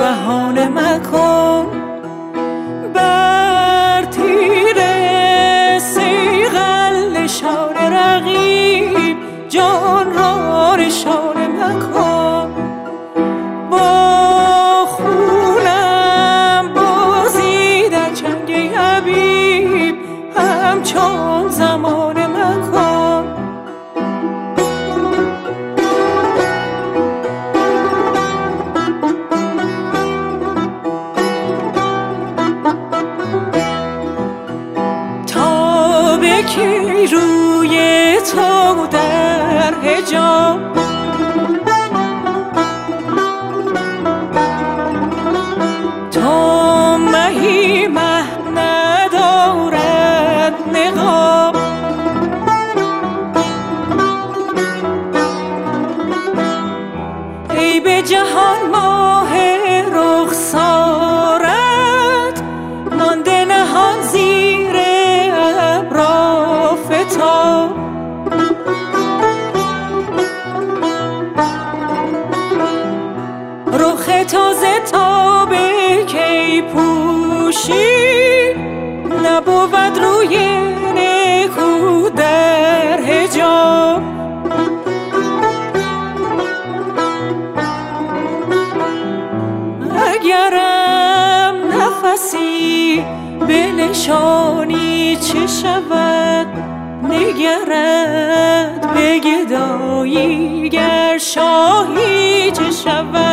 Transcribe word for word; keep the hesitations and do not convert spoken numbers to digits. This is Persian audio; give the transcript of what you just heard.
بهانه مکن، بر تیر صیقل نشانه رقیب جان را نشانه مکن. با خونم بازی در چنگ حبیب همچون زمانه مکن. تا به کی روی تو در حجاب، تا مهی مه ندارد نقاب. ای به جهان ماه رخسارت مانده نهان زیر ابرا فتاب. رخ تازه تا به کی پوشی، نبود روی نکو در حجاب. اگرم نفسی بنشانی چه شود، نگرد به گدایی گر شاهی چه شود.